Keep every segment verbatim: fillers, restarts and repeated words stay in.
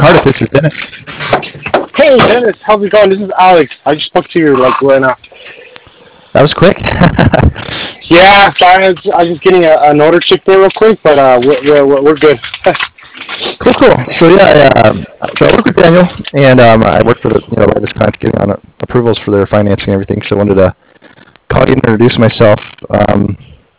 Meredith, this is Dennis. Hey Dennis, how's it going? This is Alex. I just spoke to you like right now. That was quick. Yeah, sorry, I was, I was just getting a, an order shipped there real quick, but uh, we're we're, we're good. Cool, cool. So yeah, I, um, so I work with Daniel, and um, I work for the you know latest clients getting on approvals for their financing and everything. So I wanted to call you and introduce myself. Um,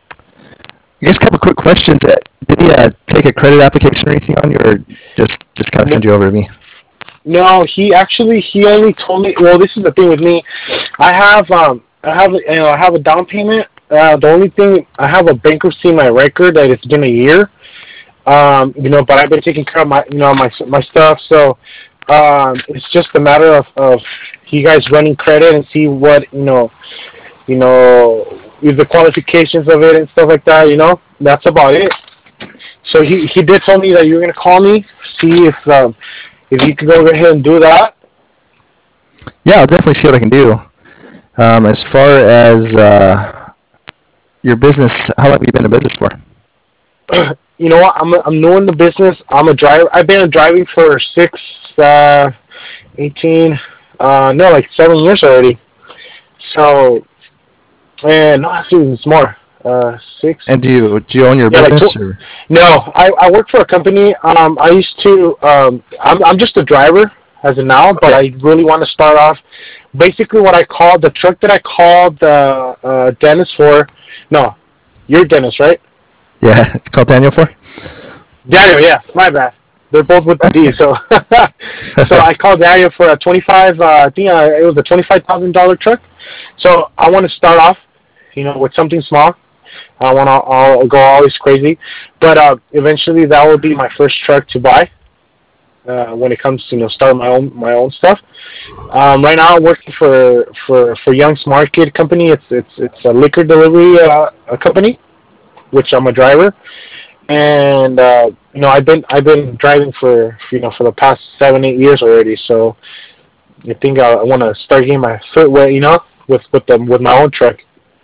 I guess a couple quick questions. Uh, Did he uh, take a credit application or anything on you, or just just kind of send you over to me? No, he actually he only told me. Well, this is the thing with me. I have um I have you know I have a down payment. Uh, the only thing I have a bankruptcy in my record that it's been a year. Um, you know, but I've been taking care of my you know my my stuff. So um, it's just a matter of of you guys running credit and see what you know you know the qualifications of it and stuff like that. You know, that's about it. So he he did tell me that you were gonna call me, see if um, if you could go ahead and do that. Yeah, I'll definitely see what I can do. Um, as far as uh, your business, how long have you been in business for? You know what? I'm I'm new in the business. I'm a driver. I've been driving for six, uh, eighteen, uh, no, like seven years already. So, and no, actually, it's more. Uh, six. And do you do you own your Yeah, like business? tw- Or? no. I, I work for a company. Um, I used to. Um, I'm I'm just a driver as of now, but Okay. I really want to start off. Basically, what I called the truck that I called uh, uh, Dennis for. No, you're Dennis, right? Yeah, it's called Daniel for? Daniel, yeah, my bad. They're both with the D, so so I called Daniel for a twenty-five. Uh, I think uh, it was a twenty-five thousand dollar truck. So I want to start off, you know, with something small. I want to I'll go always crazy, but uh, eventually that will be my first truck to buy. Uh, when it comes to you know start my own my own stuff. Um, right now I'm working for for for Young's Market company. It's it's it's a liquor delivery uh, a company, which I'm a driver. And uh, you know I've been I've been driving for you know for the past seven eight years already. So I think I, I want to start getting my foot wet, you know, with with them with my own truck.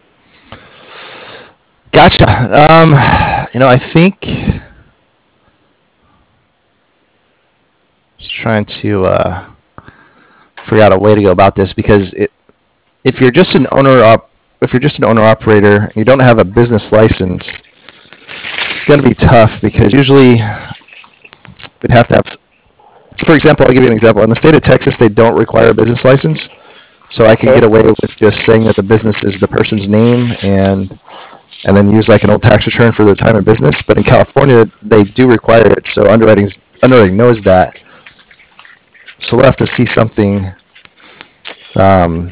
Gotcha. Um, you know, I think just trying to uh, figure out a way to go about this because it, if you're just an owner op, if you're just an owner operator and you don't have a business license, it's going to be tough because usually we'd have to have. For example, I'll give you an example. In the state of Texas, they don't require a business license, so I can Okay. get away with just saying that the business is the person's name and and then use like an old tax return for their time in business. But in California, they do require it, so underwriting's, underwriting knows that. So we'll have to see something, um,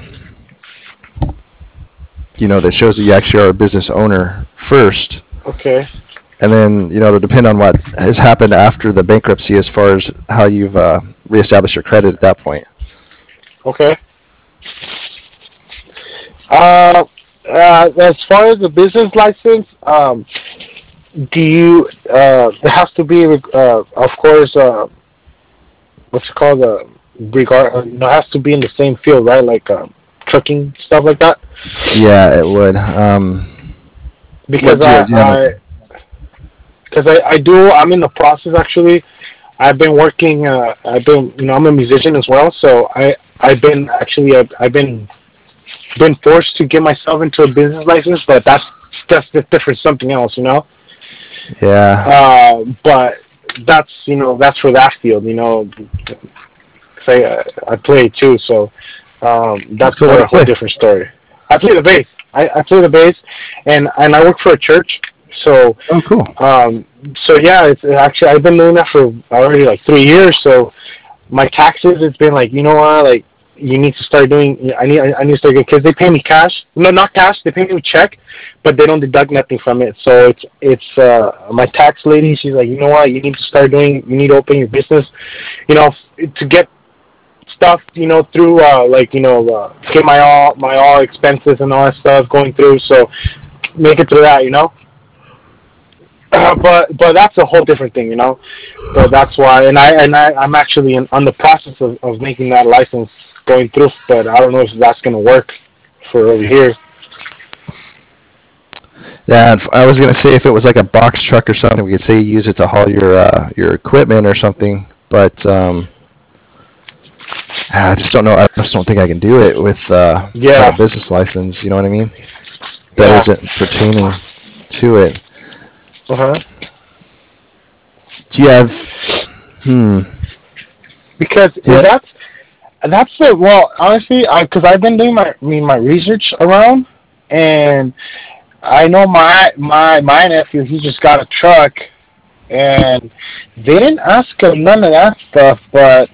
you know, that shows that you actually are a business owner first, Okay. and then you know it'll depend on what has happened after the bankruptcy as far as how you've uh, reestablished your credit at that point. Okay. Uh, uh, as far as the business license, um, do you? Uh, there has to be, uh, of course, uh, what's it called? Uh, regard, uh, you know, it has to be in the same field, right? Like uh, trucking stuff like that. Yeah, it would. Um, Because what do you, I, do you have? I, because I, I do. I'm in the process actually. I've been working. Uh, I've been, you know, I'm a musician as well. So I, I've been actually, I've, I've been, been forced to get myself into a business license, but that's that's just different, something else, you know. Yeah, Uh, but that's, you know, that's for that field, you know. 'Cause I, uh, I play too, so um, that's that's cool. What for do a you whole play? different story. I play the bass. I, I play the bass, and and I work for a church. So Oh, cool. um, so yeah, it's actually I've been doing that for already like three years. So my taxes, it's been like, you know what, like you need to start doing. I need I need to start getting, because they pay me cash. No, not cash. They pay me with check, but they don't deduct nothing from it. So it's it's uh, my tax lady. She's like, you know what, you need to start doing. You need to open your business. You know, to get stuff. You know, through uh, like you know, uh, get my all my all expenses and all that stuff going through. So make it through that. You know. Uh, but but that's a whole different thing, you know. But that's why, and I and I I'm actually in, on the process of, of making that license going through. But I don't know if that's gonna work for over here. Yeah, and f- I was gonna say if it was like a box truck or something, we could say you use it to haul your uh, your equipment or something. but um, I just don't know. I just don't think I can do it with uh, Yeah. a business license. You know what I mean? That Yeah. isn't pertaining to it. Uh huh. Do you have? Hmm. Because Yeah. that's that's the well, honestly, I because I've been doing my I mean my research around, and I know my my my nephew he just got a truck, and they didn't ask him none of that stuff, but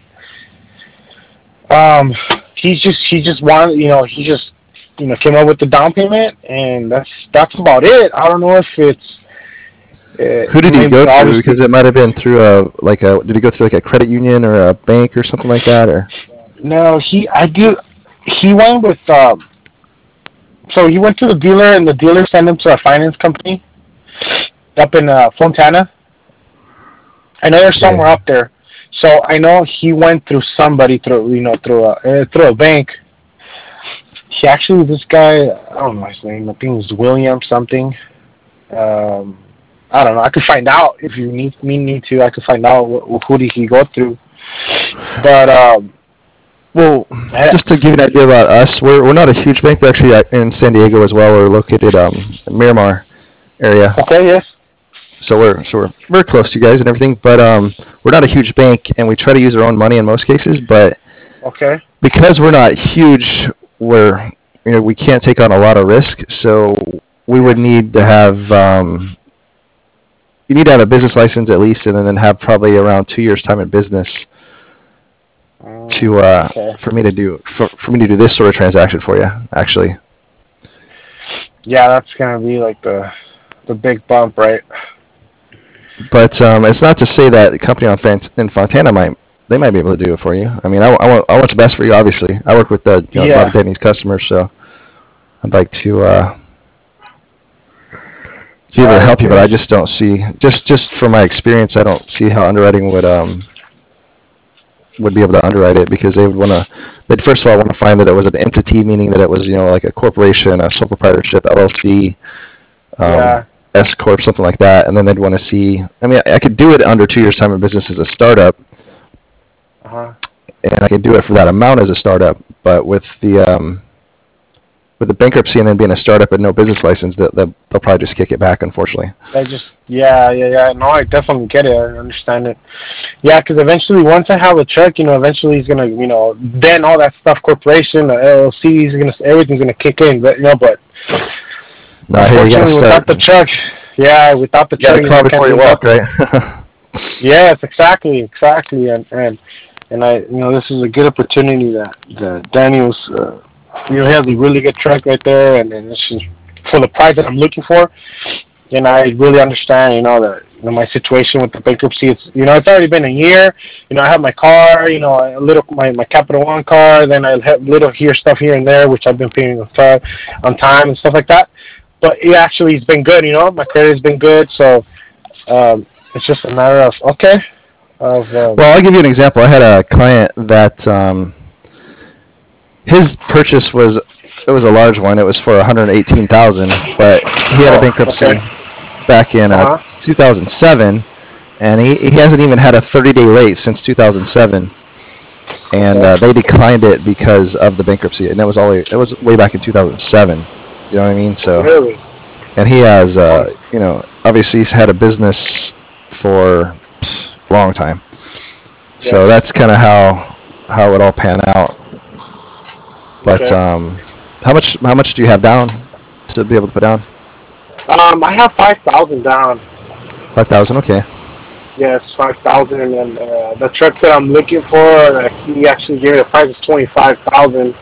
um, he just he just wanted you know he just you know came up with the down payment, and that's that's about it. I don't know if it's uh, Who did he maybe go through? obviously Because it might have been through a like a. Did he go through like a credit union or a bank or something like that? Or no he I do he went with um so he went to the dealer and the dealer sent him to a finance company up in uh, Fontana. I know they're okay. somewhere up there. So I know he went through somebody through you know through a uh, through a bank. He actually this guy I don't know his name. I think it was William something. Um, I don't know. I could find out if you need me need to. I could find out wh- who did he go through. But um, Well, I, just to give you an idea about us, we're we're not a huge bank. We're actually uh, in San Diego as well. We're located um in Miramar area. okay, yes, So we're so we're very close to you guys and everything, but um, we're not a huge bank, and we try to use our own money in most cases. But okay, because we're not huge, we're you know we can't take on a lot of risk. So we would yes, need to have um, you need to have a business license at least, and then have probably around two years time in business um, to uh, okay, for me to do for, for me to do this sort of transaction for you. Actually, yeah, that's gonna be like the the big bump, right? but um, it's not to say that the company on Fant- in Fontana might they might be able to do it for you. I mean, I, I want I want the best for you. Obviously, I work with uh, you know, a lot Yeah, of Denny's customers, so I'd like to uh, be able to uh, help you. But I it's, just don't see just just from my experience, I don't see how underwriting would um would be able to underwrite it because they would want to. They'd first of all want to find that it was an entity, meaning that it was you know like a corporation, a sole proprietorship, L L C, um, yeah, S corp, something like that, and then they'd want to see. I mean, I could do it under two years' time in business as a startup, uh huh. and I could do it for that amount as a startup. But with the um, with the bankruptcy and then being a startup and no business license, that they'll, they'll probably just kick it back, unfortunately. I just yeah, yeah, yeah. No, I definitely get it. I understand it. Yeah, because eventually, once I have a truck, you know, eventually he's gonna, you know, then all that stuff, corporation, the L L Cs, gonna everything's gonna kick in. But you know, but No, here you got to unfortunately, start. without the truck, yeah, without the You got truck, to you know, crawl I can't before you do walk, nothing. right? Yes, exactly, exactly, and and and I, you know, this is a good opportunity that that Daniel's, uh, you know, he has a really good truck right there, and, and this is for the price that I'm looking for. And I really understand, you know, that you know my situation with the bankruptcy. It's you know, it's already been a year. You know, I have my car, you know, a little my my Capital One car. Then I have little here stuff here and there, which I've been paying on time, on time and stuff like that. But it actually has been good, you know. My credit's been good, so um, it's just a matter of okay, of um, Well, I'll give you an example. I had a client that um, his purchase was it was a large one. It was for one hundred eighteen thousand dollars, but he had a oh, okay, bankruptcy back in uh, uh huh, two thousand seven, and he, he hasn't even had a thirty-day late since two thousand seven. And okay, uh, they declined it because of the bankruptcy, and that was all. It was way back in two thousand seven. You know what I mean? So, really, and he has, oh, uh, you know, obviously he's had a business for pff, a long time. yes, So that's kind of how how it all pan out. But okay. um, how much how much do you have down to be able to put down? Um, I have five thousand down. Five thousand. Okay. Yes, five thousand, and then uh, the truck that I'm looking for, uh, he actually gave me the price is twenty five thousand.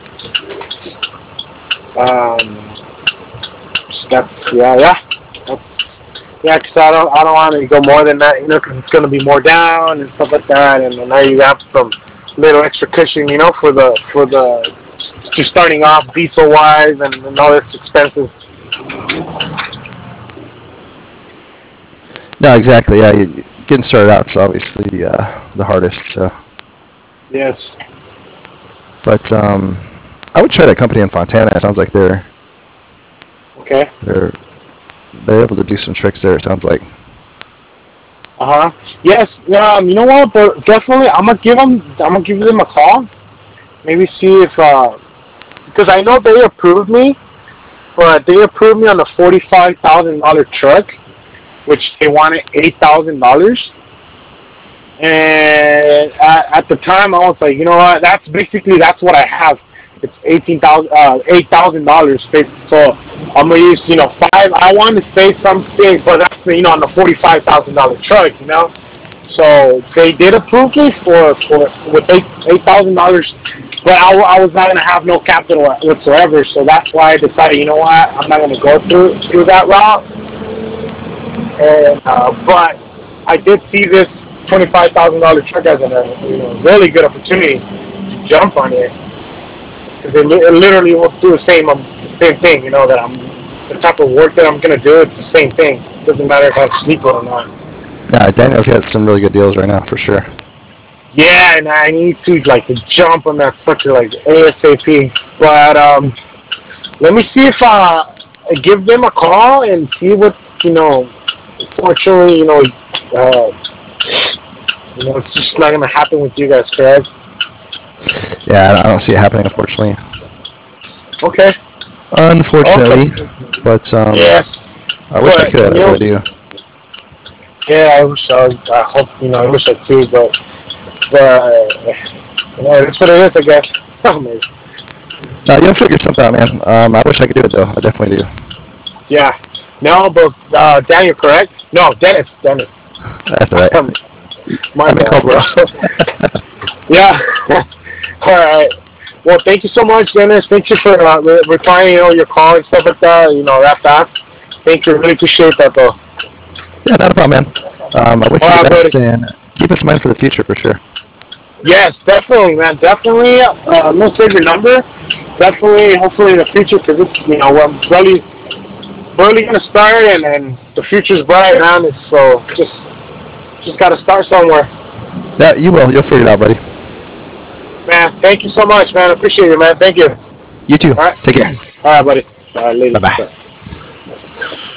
Um, that's yeah, yeah, that's, yeah. Cause I don't, I don't want to go more than that, you know, cause it's gonna be more down and stuff like that, and then now you have some little extra cushion, you know, for the for the just starting off diesel wise and, and all this expenses. No, exactly. Yeah, you, getting started out is obviously uh, the hardest. So, Yes. but um, I would try that company in Fontana. It sounds like they're Okay. they're they're able to do some tricks there. It sounds like. Uh Uh huh. Yes. Um. You know what? But definitely, I'm gonna give them. I'm gonna give them a call. Maybe see if uh, because I know they approved me, but they approved me on a forty-five thousand dollar truck, which they wanted eight thousand dollars. And at, at the time, I was like, you know what? That's basically that's what I have. It's eighteen thousand, uh, eight thousand dollars. So I'm gonna use, you know, five. I want to say something, but that's, you know, on the forty-five thousand dollar truck, you know. So they did approve me for for with eight eight thousand dollars, but I, I was not gonna have no capital whatsoever. So that's why I decided, you know what, I'm not gonna go through through that route. And uh, but I did see this twenty five thousand dollar truck as a, you know, really good opportunity to jump on it, because it, it literally will do the same um, same thing. You know, that I'm the type of work that I'm gonna do. It's the same thing. It doesn't matter if I have sleeper or not. Yeah, Daniel's got some really good deals right now for sure. Yeah, and I need to like to jump on that sucker like ASAP. But um, let me see if uh, I give them a call and see what, you know. Fortunately, you know, uh, you know, it's just not gonna happen with you guys, correct? Yeah, I don't see it happening, unfortunately. Okay. Unfortunately, Okay. but um, Yes. I wish I But, could. you I know, really do. yeah, I wish I. I hope, you know. I wish I could, but but uh, yeah, that's what it is, I guess. Oh, man. No, you'll figure something out, man. Um, I wish I could do it though. I definitely do. Yeah. No, but uh, Daniel, correct? No, Dennis. Dennis. That's all right. Um, my I've been bad, called bro. worse. Yeah. All right. Well, thank you so much, Dennis. Thank you for uh, re- replying, you know, your call and stuff like that. You know, that fast. Thank you. Really appreciate that, though. Yeah, not a problem, man. Um, I wish All you the right, buddy. best and keep us in mind for the future for sure. Yes, definitely, man. Definitely. Uh, I'm gonna save your number. Definitely. Hopefully in the future, because it's, you know, we're really, really gonna start, and, and the future's bright, man. It's, so just, just gotta start somewhere, Yeah, you will. You'll figure it out, buddy. man. Thank you so much, man. I appreciate it, man. Thank you. You too. All right. Take care. All right, buddy. All right, Bye later. bye. Bye.